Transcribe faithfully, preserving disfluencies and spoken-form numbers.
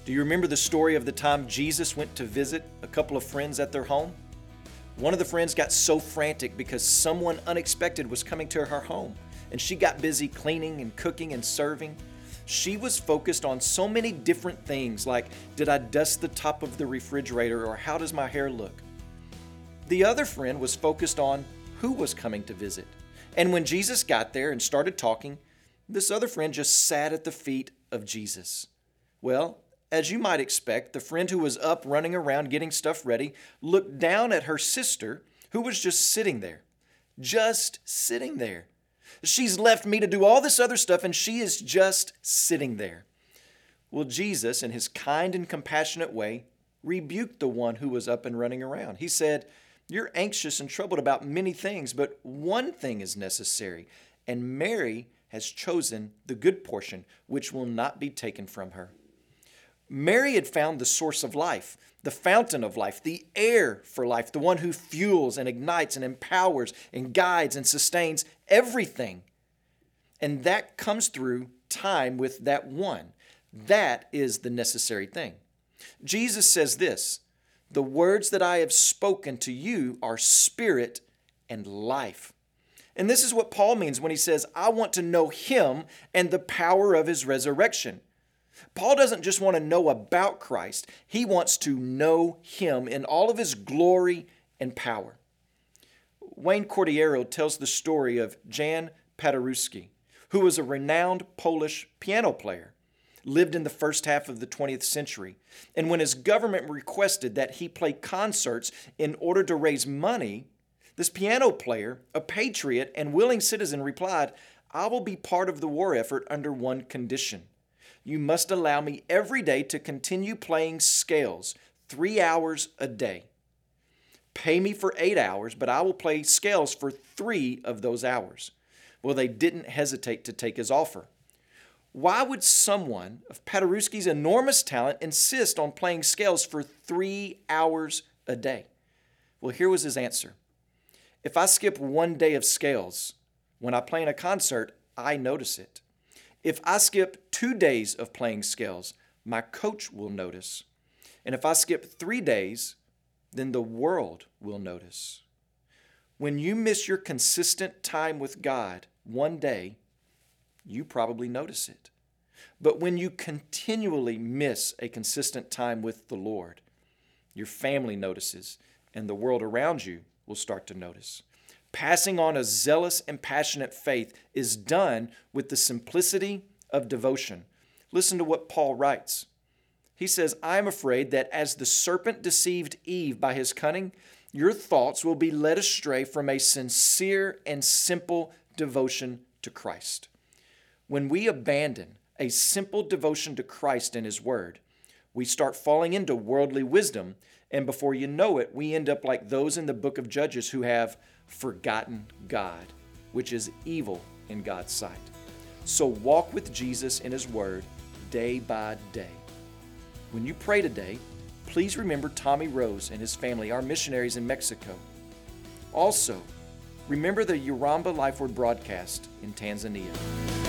Do you remember the story of the time Jesus went to visit a couple of friends at their home? One of the friends got so frantic because someone unexpected was coming to her home, and she got busy cleaning and cooking and serving. She was focused on so many different things like, did I dust the top of the refrigerator, or how does my hair look? The other friend was focused on who was coming to visit. And when Jesus got there and started talking, this other friend just sat at the feet of Jesus. Well, as you might expect, the friend who was up running around getting stuff ready looked down at her sister who was just sitting there. Just sitting there. She's left me to do all this other stuff and she is just sitting there. Well, Jesus, in his kind and compassionate way, rebuked the one who was up and running around. He said, "You're anxious and troubled about many things, but one thing is necessary, and Mary has chosen the good portion, which will not be taken from her." Mary had found the source of life, the fountain of life, the air for life, the one who fuels and ignites and empowers and guides and sustains everything. And that comes through time with that one. That is the necessary thing. Jesus says this, "The words that I have spoken to you are spirit and life." And this is what Paul means when he says, I want to know him and the power of his resurrection. Paul doesn't just want to know about Christ. He wants to know him in all of his glory and power. Wayne Cordeiro tells the story of Jan Paderewski, who was a renowned Polish piano player, lived in the first half of the twentieth century. And when his government requested that he play concerts in order to raise money, this piano player, a patriot and willing citizen, replied, "I will be part of the war effort under one condition. You must allow me every day to continue playing scales, three hours a day. Pay me for eight hours, but I will play scales for three of those hours." Well, they didn't hesitate to take his offer. Why would someone of Paderewski's enormous talent insist on playing scales for three hours a day? Well, here was his answer. If I skip one day of scales, when I play in a concert, I notice it. If I skip two days of playing scales, my coach will notice. And if I skip three days, then the world will notice. When you miss your consistent time with God one day, you probably notice it. But when you continually miss a consistent time with the Lord, your family notices and the world around you will start to notice. Passing on a zealous and passionate faith is done with the simplicity of devotion. Listen to what Paul writes. He says, "I am afraid that as the serpent deceived Eve by his cunning, your thoughts will be led astray from a sincere and simple devotion to Christ." When we abandon a simple devotion to Christ and his word, we start falling into worldly wisdom, and before you know it, we end up like those in the book of Judges who have forgotten God, which is evil in God's sight. So walk with Jesus in his word day by day. When you pray today, please remember Tommy Rose and his family, our missionaries in Mexico. Also, remember the Uramba Life Word broadcast in Tanzania.